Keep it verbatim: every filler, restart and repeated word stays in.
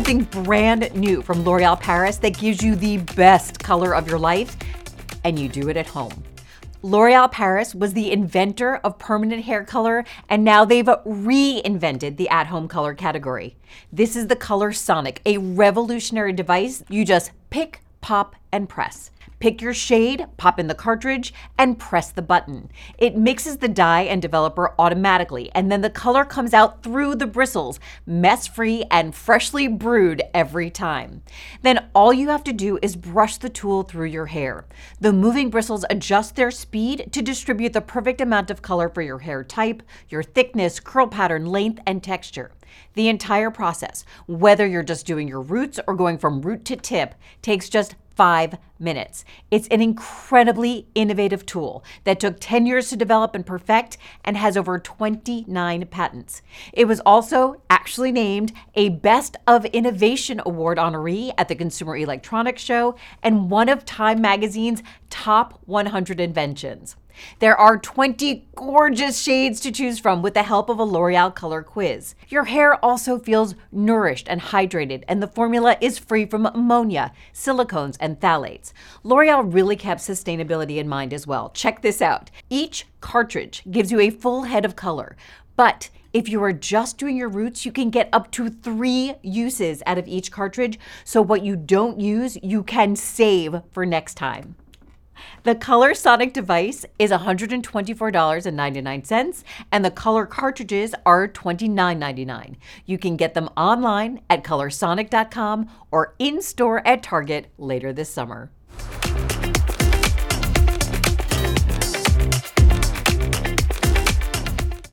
something brand new from L'Oréal Paris that gives you the best color of your life, and you do it at home. L'Oréal Paris was the inventor of permanent hair color, and now they've reinvented the at-home color category. This is the Color Sonic, a revolutionary device. You just pick, pop, and press. Pick your shade, pop in the cartridge, and press the button. It mixes the dye and developer automatically, and then the color comes out through the bristles, mess-free and freshly brewed every time. Then all you have to do is brush the tool through your hair. The moving bristles adjust their speed to distribute the perfect amount of color for your hair type, your thickness, curl pattern, length, and texture. The entire process, whether you're just doing your roots or going from root to tip, takes just five minutes. It's an incredibly innovative tool that took ten years to develop and perfect and has over twenty-nine patents. It was also actually named a Best of Innovation Award honoree at the Consumer Electronics Show and one of Time Magazine's top one hundred inventions. There are twenty gorgeous shades to choose from with the help of a L'Oréal Color Quiz. Your hair also feels nourished and hydrated, and the formula is free from ammonia, silicones, and phthalates. L'Oréal really kept sustainability in mind as well. Check this out. Each cartridge gives you a full head of color, but if you are just doing your roots, you can get up to three uses out of each cartridge, so what you don't use, you can save for next time. The Color Sonic device is one hundred twenty-four dollars and ninety-nine cents, and the color cartridges are twenty-nine ninety-nine. You can get them online at color sonic dot com or in-store at Target later this summer.